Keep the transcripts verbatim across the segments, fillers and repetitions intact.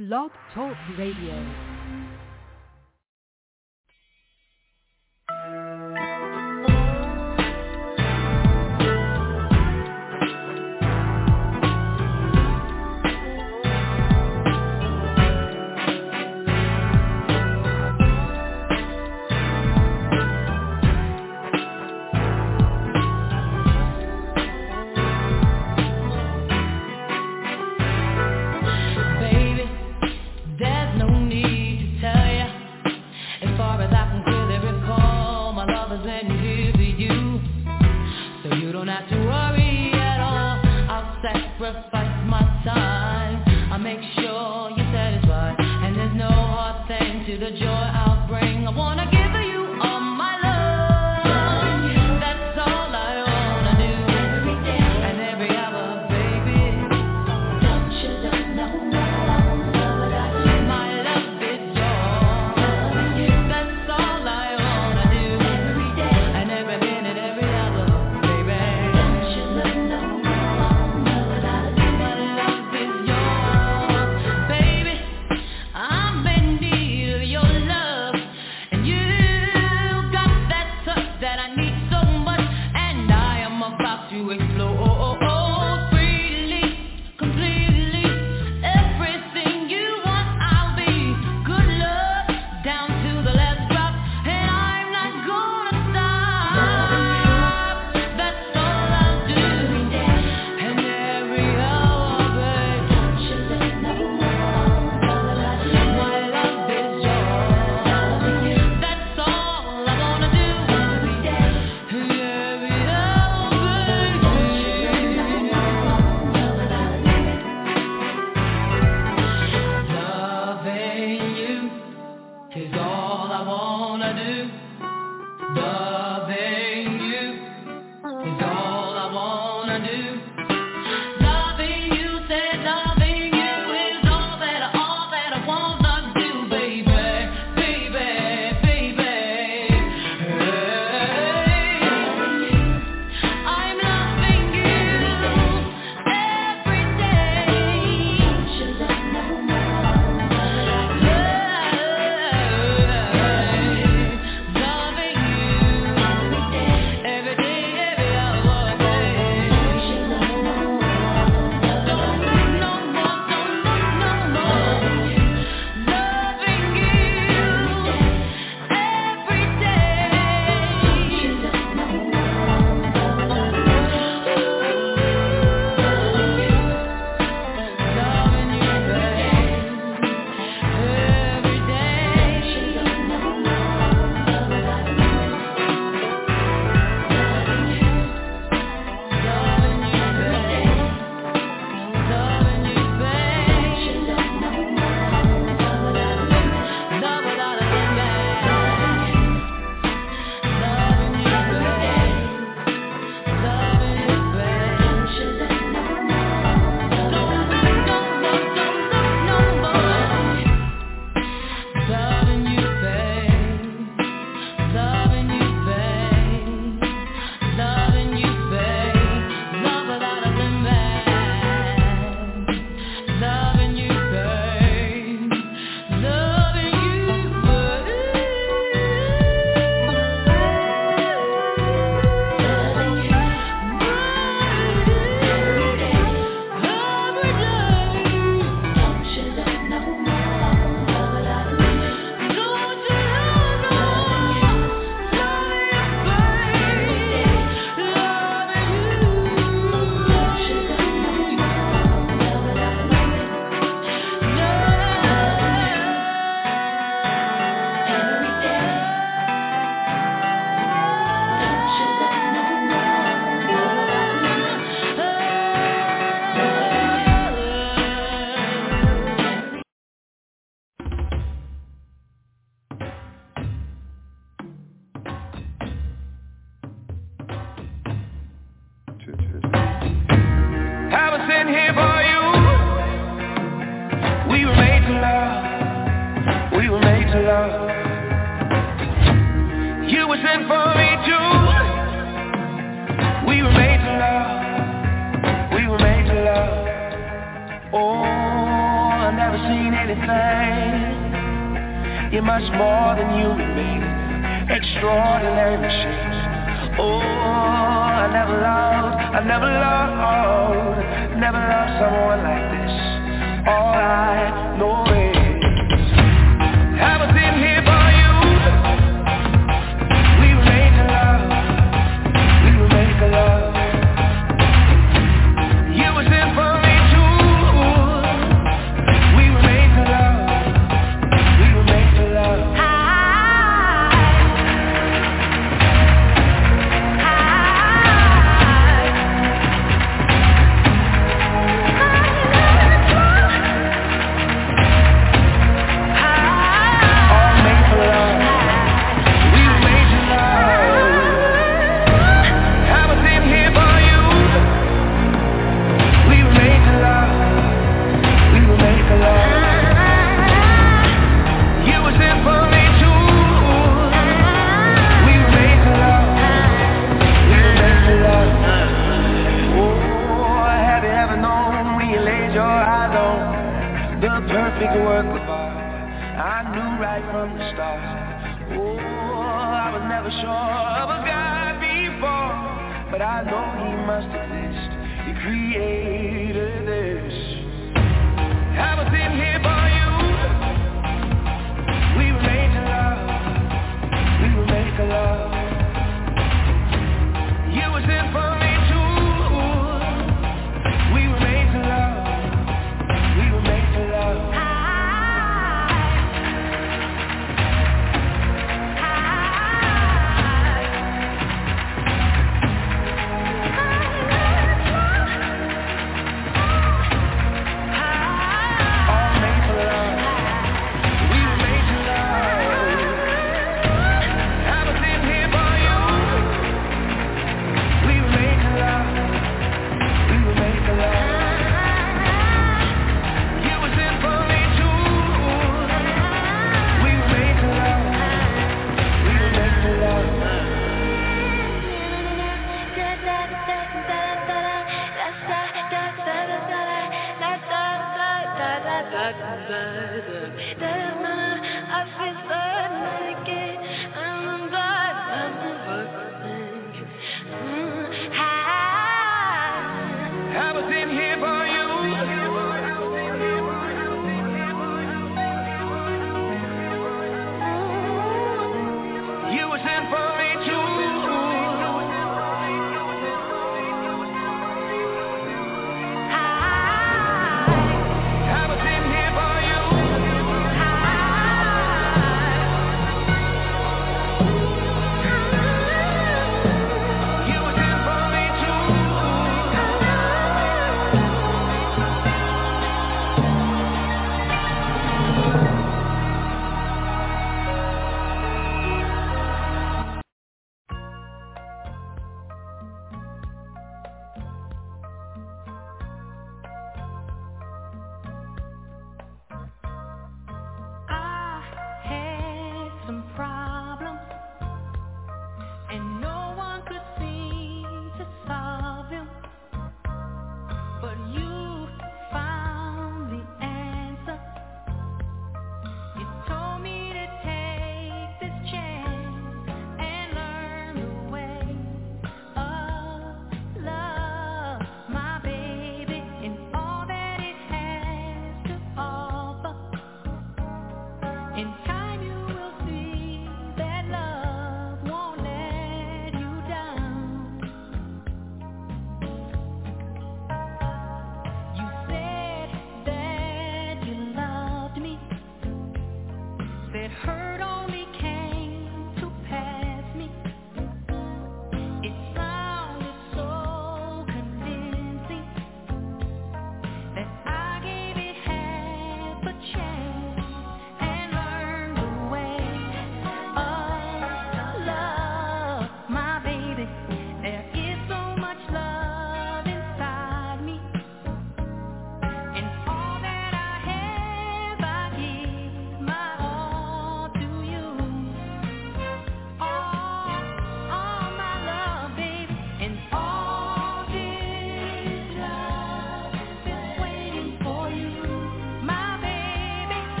Blog Talk Radio. Oh, I've never seen anything. You're much more than human being, extraordinary machine. Oh, I never loved, I never loved, never loved someone like this. All I know is I was in here for you. We were made to love, we were made to love. You was in for me too. We were made to love, we were made to love. Perfect work of art, I knew right from the start. Oh, I was never sure of a God before, but I know He must exist. He created this. I was in here for you. We were made to love, we were made to love. You was in for me too. We were made to love, we were made to love.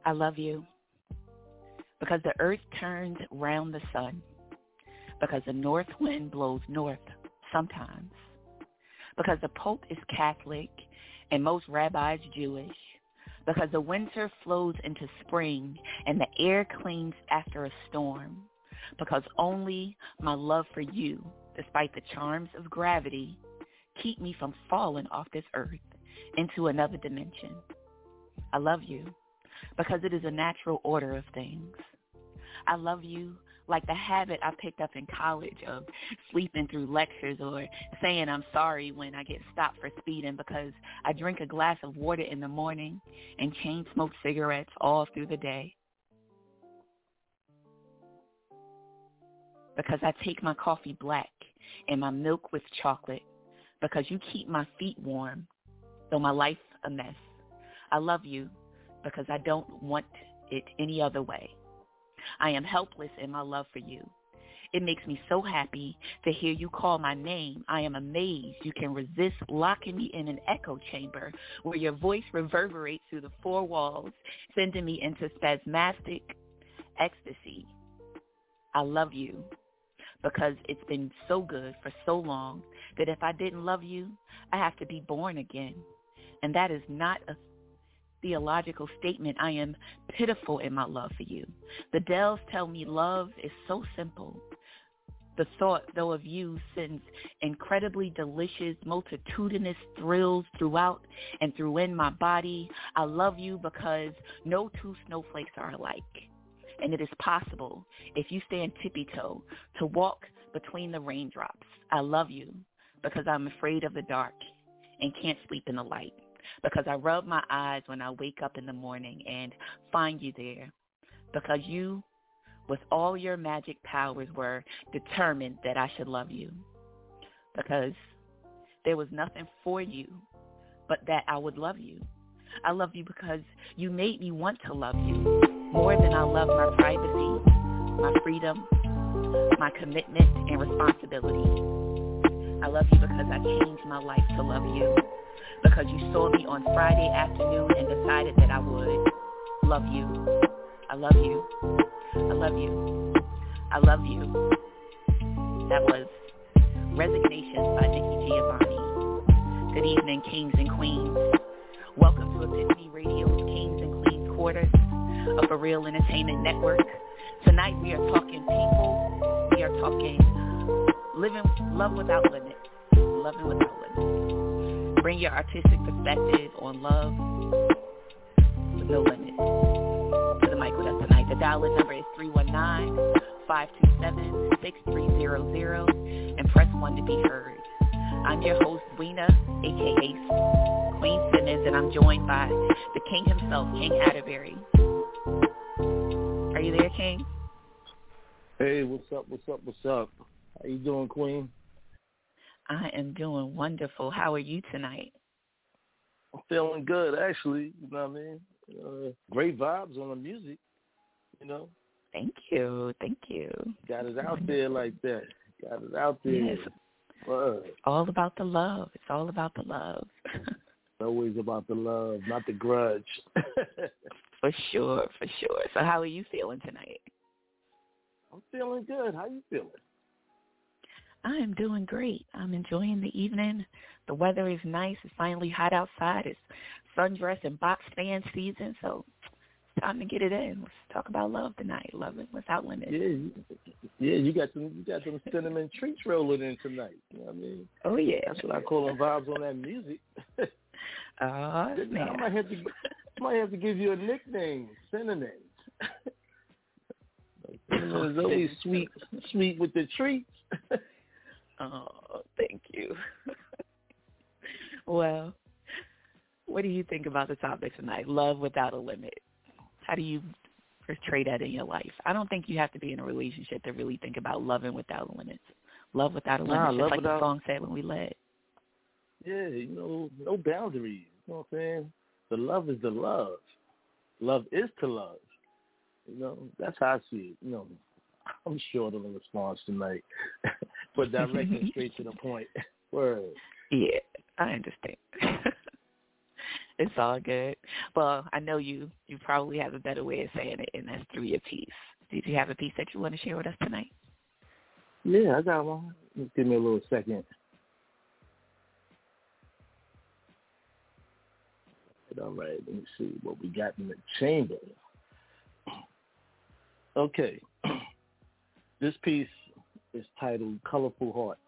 I love you because the earth turns round the sun, because the north wind blows north sometimes, because the Pope is Catholic and most rabbis Jewish, because the winter flows into spring and the air cleans after a storm, because only my love for you, despite the charms of gravity, keep me from falling off this earth into another dimension. I love you because it is a natural order of things. I love you like the habit I picked up in college of sleeping through lectures or saying I'm sorry when I get stopped for speeding because I drink a glass of water in the morning and chain smoke cigarettes all through the day. Because I take my coffee black and my milk with chocolate, because you keep my feet warm, though my life's a mess. I love you because I don't want it any other way. I am helpless in my love for you. It makes me so happy to hear you call my name. I am amazed you can resist locking me in an echo chamber where your voice reverberates through the four walls, sending me into spasmodic ecstasy. I love you because it's been so good for so long that if I didn't love you, I have to be born again. And that is not a theological statement. I am pitiful in my love for you. The Dells tell me love is so simple. The thought, though, of you sends incredibly delicious, multitudinous thrills throughout and through in my body. I love you because no two snowflakes are alike. And it is possible, if you stand tippy-toe, to walk between the raindrops. I love you because I'm afraid of the dark and can't sleep in the light. Because I rub my eyes when I wake up in the morning and find you there. Because you, with all your magic powers, were determined that I should love you. Because there was nothing for you but that I would love you. I love you because you made me want to love you more than I love my privacy, my freedom, my commitment and responsibility. I love you because I changed my life to love you. Because you saw me on Friday afternoon and decided that I would love you. I love you. I love you. I love you. That was Resignation by Nikki Giovanni. Good evening, kings and queens. Welcome to Epiphany Radio's Kings and Queens Quarters of a Real Entertainment Network. Tonight we are talking people. We are talking living love without limits. Loving without limits. Bring your artistic perspective on love with no limits to the mic with us tonight. The dial-in number is three one nine, five two seven, six three zero zero and press one to be heard. I'm your host, Weena, a k a. Queen Simmons, and I'm joined by the king himself, King Atterbury. Are you there, King? Hey, what's up, what's up, what's up? How you doing, Queen? I am doing wonderful. How are you tonight? I'm feeling good, actually. You know what I mean? Uh, great vibes on the music, you know? Thank you. Thank you. Got it out there like that. Got it out there. Yes. Word. It's all about the love. It's all about the love. It's always about the love, not the grudge. For sure, for sure. So how are you feeling tonight? I'm feeling good. How you feeling? I am doing great. I'm enjoying the evening. The weather is nice. It's finally hot outside. It's sundress and box fan season, so it's time to get it in. Let's talk about love tonight. Loving without limits. Yeah, yeah. You got some, you got some cinnamon treats rolling in tonight. You know what I mean? Oh yeah, that's what I call them vibes on that music. Oh man, I might have to, I might have to give you a nickname, Cinnamon. Cinnamon is always sweet, sweet with the treats. Oh, thank you. Well, what do you think about the topic tonight? Love without a limit. How do you portray that in your life? I don't think you have to be in a relationship to really think about loving without limits. Love without a limit, nah, just like without, the song said when we led. Yeah, you know, no boundaries. You know what I'm saying? The love is the love. Love is to love. You know, that's how I see it. You know, I'm short of a response tonight, but directly straight to the point. Word. Yeah, I understand. It's all good. Well, I know you, you probably have a better way of saying it, and that's through your piece. Did you have a piece that you want to share with us tonight? Yeah, I got one. Just give me a little second. All right, let me see what we got in the chamber. Okay. This piece is titled Colorful Heart.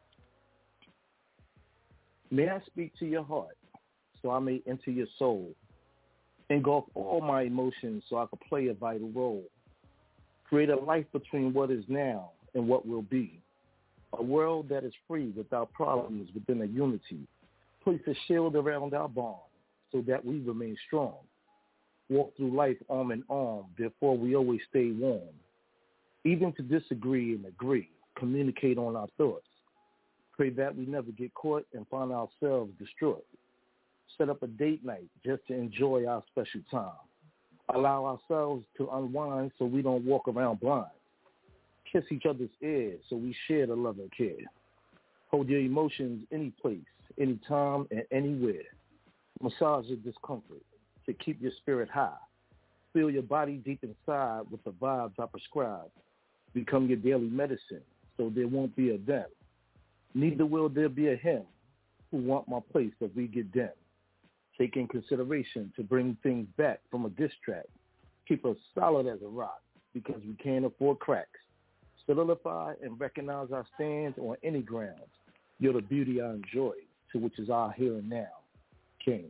May I speak to your heart so I may enter your soul, engulf all my emotions so I could play a vital role, create a life between what is now and what will be, a world that is free without problems within a unity, place a shield around our bond so that we remain strong, walk through life arm in arm, therefore we always stay warm, even to disagree and agree, communicate on our thoughts, pray that we never get caught and find ourselves destroyed. Set up a date night just to enjoy our special time. Allow ourselves to unwind so we don't walk around blind. Kiss each other's ears so we share the love and care. Hold your emotions any place, any time, and anywhere. Massage your discomfort to keep your spirit high. Feel your body deep inside with the vibes I prescribe. Become your daily medicine so there won't be a them. Neither will there be a him who want my place if we get dim. Take in consideration to bring things back from a diss track. Keep us solid as a rock because we can't afford cracks. Solidify and recognize our stands on any grounds. You're the beauty I enjoy, to which is our here and now. King.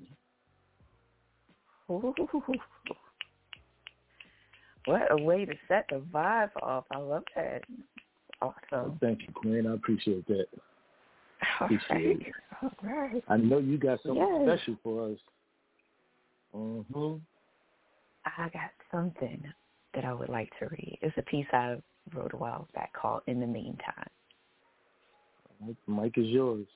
Ooh. What a way to set the vibe off. I love that. Awesome. Well, thank you, Queen. I appreciate that. All appreciate right. it. All right. I know you got something yes. special for us. Mm-hmm. I got something that I would like to read. It's a piece I wrote a while back called In the Meantime. The mic is yours.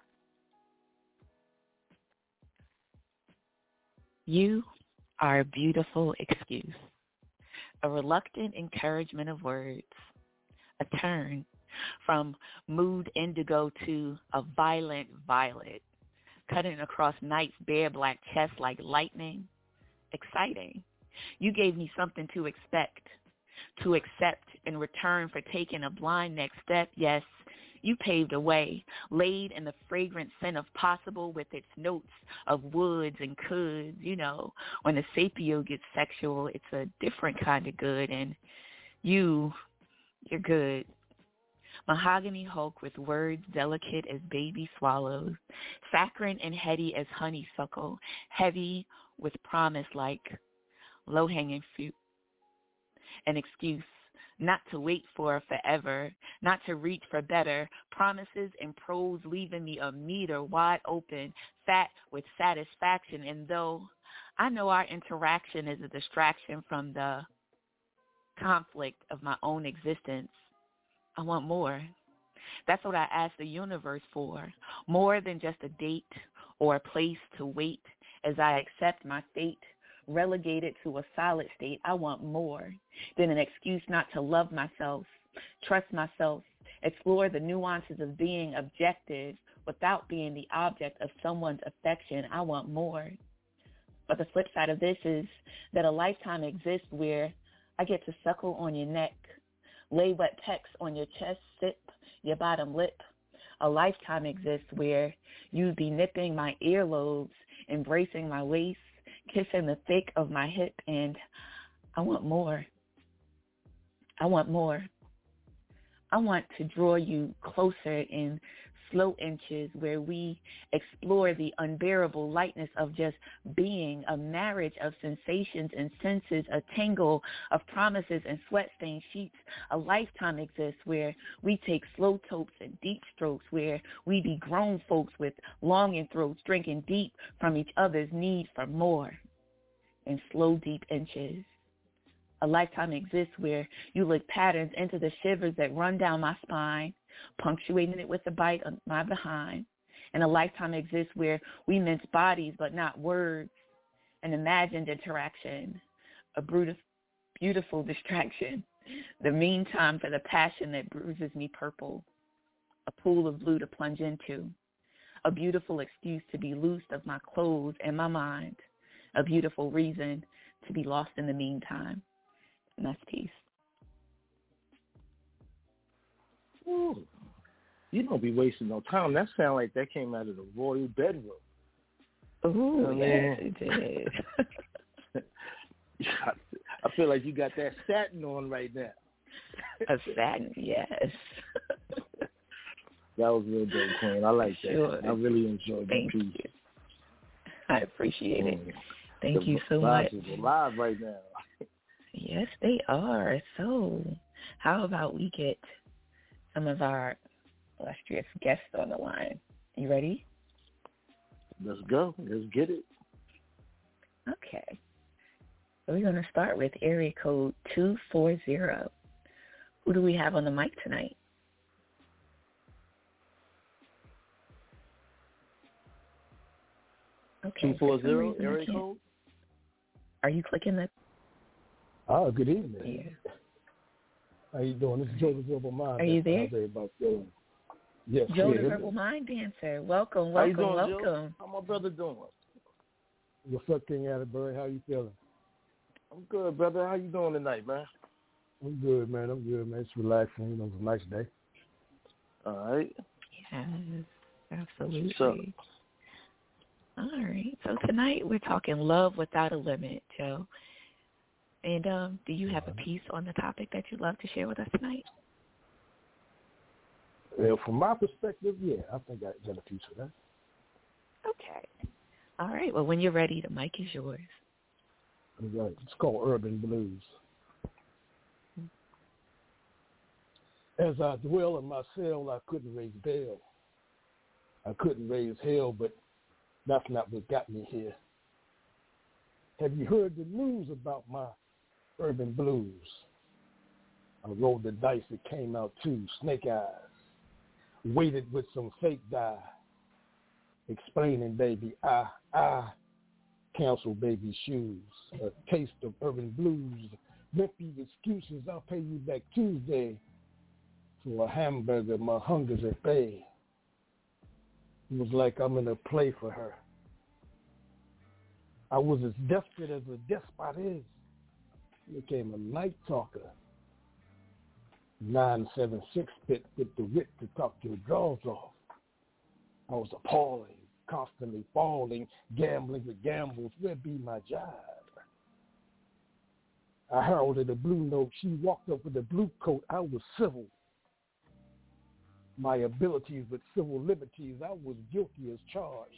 You are a beautiful excuse, a reluctant encouragement of words, a turn from mood indigo to a violent violet, cutting across night's bare black chest like lightning. Exciting. You gave me something to expect, to accept in return for taking a blind next step. Yes, you paved a way, laid in the fragrant scent of possible with its notes of woods and coulds. You know, when the sapio gets sexual, it's a different kind of good, and you, you're good. Mahogany Hulk with words delicate as baby swallows, saccharine and heady as honeysuckle, heavy with promise like low-hanging fruit. An excuse not to wait for forever, not to reach for better, promises and prose leaving me a meter wide open, fat with satisfaction. And though I know our interaction is a distraction from the conflict of my own existence, I want more. That's what I asked the universe for, more than just a date or a place to wait as I accept my fate. Relegated to a solid state, I want more than an excuse not to love myself, trust myself, explore the nuances of being objective without being the object of someone's affection. I want more. But the flip side of this is that a lifetime exists where I get to suckle on your neck, lay wet pecks on your chest, sip your bottom lip. A lifetime exists where you be nipping my earlobes, embracing my waist, kissing the thick of my hip, and I want more. I want more. I want to draw you closer in slow inches where we explore the unbearable lightness of just being, a marriage of sensations and senses, a tangle of promises and sweat-stained sheets. A lifetime exists where we take slow topes and deep strokes, where we be grown folks with longing throats, drinking deep from each other's need for more in slow, deep inches. A lifetime exists where you look patterns into the shivers that run down my spine, punctuating it with a bite on my behind. And a lifetime exists where we mince bodies but not words, an imagined interaction, a brutal, beautiful distraction, the meantime for the passion that bruises me purple, a pool of blue to plunge into, a beautiful excuse to be loosed of my clothes and my mind, a beautiful reason to be lost in the meantime. And that's peace. Ooh. You don't be wasting no time. That sound like that came out of the royal bedroom. Ooh, oh, yes, it did. I feel like you got that satin on right now. A satin, yes. That was real dope, Queen. I like that. Sure. I really enjoyed Thank the piece. you. I appreciate it. Mm. Thank the you so vibes much. is alive right now. Yes, they are. So how about we get some of our illustrious guests on the line? You ready? Let's go. Let's get it. Okay. So we're going to start with area code two four zero. Who do we have on the mic tonight? Okay. two four zero, reason, area code? Are you clicking the? Oh, good evening. Yeah. How you doing? This is Joe the Verbal Mind. Are you there? How's everybody feeling? Yes. Joe yeah, the Verbal Mind Dancer. Welcome, How you welcome, doing, welcome. Joe? How my brother doing? What's up, King Atterbury? How you feeling? I'm good, brother. How you doing tonight, man? I'm good, man. I'm good, man. It's relaxing. You know, it's a nice day. All right. Yes, absolutely. What's up? All right. So tonight we're talking love without a limit, Joe. And um, do you have a piece on the topic that you'd love to share with us tonight? Well, from my perspective, yeah, I think I got a piece of that. Okay. All right. Well, when you're ready, the mic is yours. It's called Urban Blues. As I dwell in my cell, I couldn't raise bail. I couldn't raise hell, but that's not what got me here. Have you heard the news about my urban blues? I rolled the dice, it came out too, snake eyes. Waited with some fake dye. Explaining, baby, I, I cancel baby shoes. A taste of urban blues. Wimpy excuses, I'll pay you back Tuesday. For a hamburger, my hunger's at bay. It was like I'm in a play for her. I was as desperate as a despot is. Became a night talker. nine seven six bit with the wit to talk your drawers off. I was appalling, constantly falling, gambling with gambles. Where be my jive? I heralded a blue note. She walked up with a blue coat. I was civil. My abilities with civil liberties, I was guilty as charged.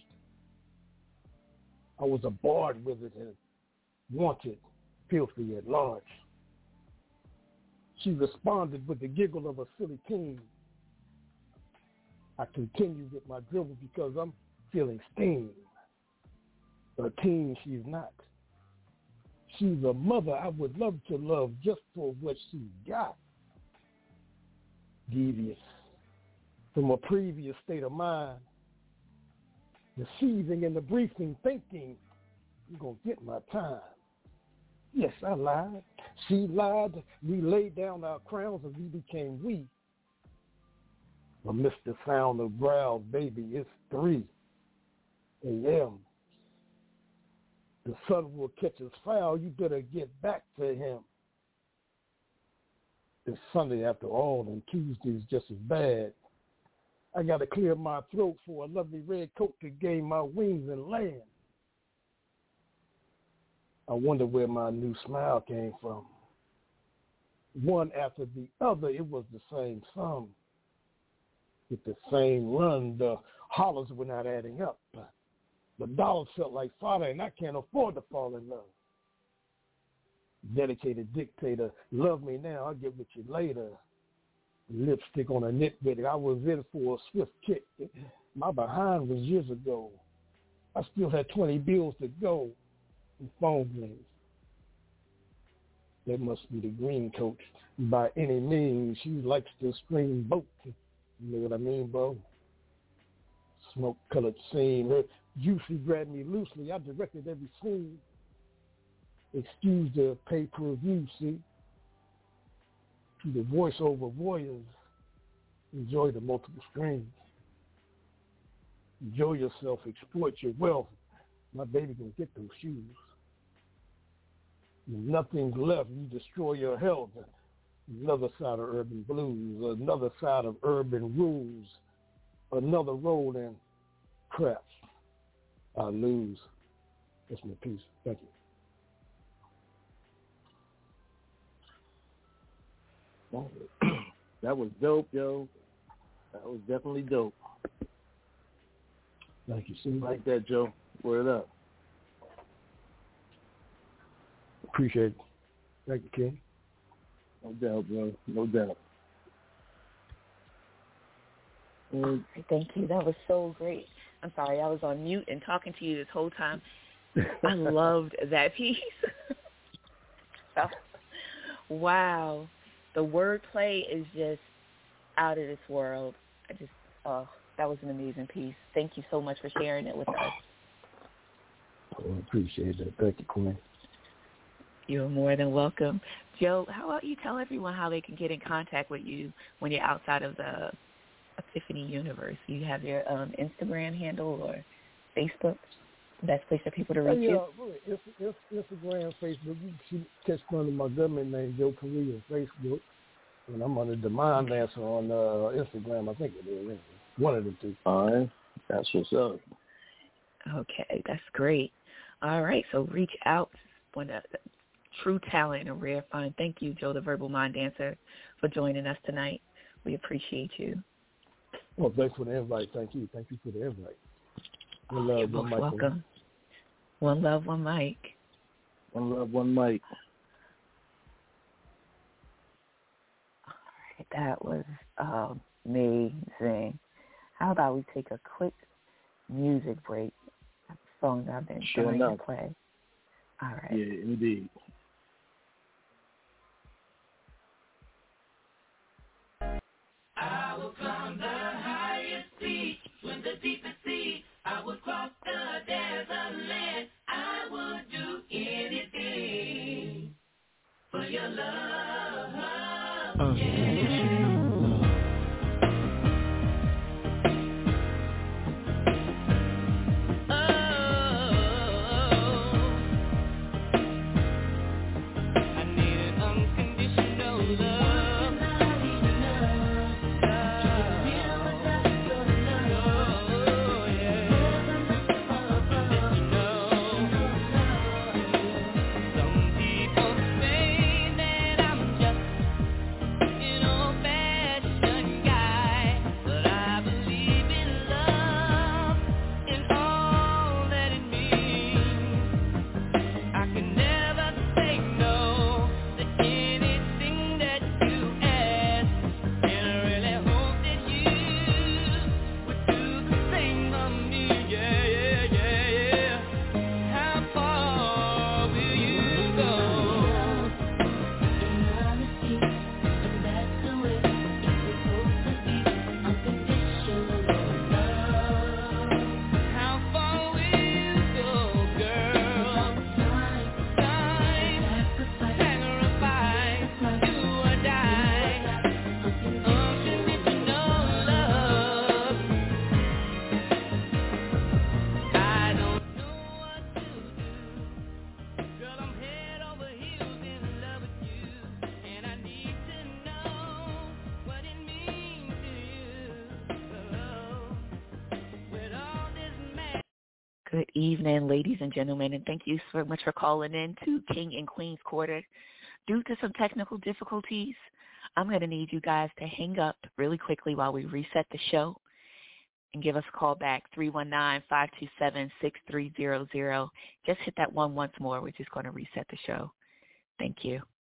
I was a bard with it and wanted, filthy at large. She responded with the giggle of a silly teen. I continued with my dribble because I'm feeling steam. A teen she's not. She's a mother I would love to love just for what she got. Devious from a previous state of mind. Deceiving in the briefing, thinking, you're going to get my time. Yes, I lied. She lied. We laid down our crowns and we became we. Amidst the sound of growls, baby, it's three a.m. The sun will catch us foul. You better get back to him. It's Sunday after all, and Tuesday's just as bad. I got to clear my throat for a lovely red coat to gain my wings and land. I wonder where my new smile came from. One after the other, it was the same sum. With the same run, the hollers were not adding up. The dollars felt like fodder, and I can't afford to fall in love. Dedicated dictator, love me now, I'll get with you later. Lipstick on a nitwit, I was in for a swift kick. My behind was years ago. I still had twenty bills to go and phone rings. That must be the green coat. By any means, she likes to scream boat. You know what I mean, bro? Smoke-colored scene. Her juicy grabbed me loosely. I directed every scene. Excuse the pay-per-view, see? To the voiceover warriors, enjoy the multiple screens. Enjoy yourself, exploit your wealth. My baby can get those shoes. When nothing's left, you destroy your health. Another side of urban blues, another side of urban rules, another role in craps. I lose. That's my piece. Thank you. That was dope, yo. That was definitely dope. Thank you, sir. Like that, Joe. Word up. Appreciate it. Thank you, King. No doubt, bro. No doubt. And thank you. That was so great. I'm sorry, I was on mute and talking to you this whole time. I loved that piece. So, wow. The wordplay is just out of this world. I just, oh, that was an amazing piece. Thank you so much for sharing it with us. I oh, appreciate that. Thank you, Queen. You're more than welcome. Joe, how about you tell everyone how they can get in contact with you when you're outside of the Epiphany universe? You have your um, Instagram handle or Facebook? Best place for people to reach oh, yeah, you? It's, it's Instagram, Facebook. You can catch me under my government name, Joe Correa, on Facebook. And I'm under the Mind Dancer on uh, Instagram. I think it is. One of the two. All right. That's what's up. Okay, that's great. All right, so reach out. One of the true talent and a rare find. Thank you, Joe, the Verbal Mind Dancer, for joining us tonight. We appreciate you. Well, thanks for the invite. Thank you. Thank you for the invite. One love, You're one most mic. welcome. One love, one mic. One love, one mic. All right, that was amazing. How about we take a quick music break? That's a song that I've been sure trying enough. to play. All right. Yeah, indeed. I will climb the highest peak, swim the deepest sea. I would cross the desert land. I would do anything for your love. Uh. Yeah. Good evening, ladies and gentlemen, and thank you so much for calling in to King and Queen's Quarter. Due to some technical difficulties, I'm going to need you guys to hang up really quickly while we reset the show and give us a call back, three one nine, five two seven, six three zero zero. Just hit that one once more. We're just going to reset the show. Thank you.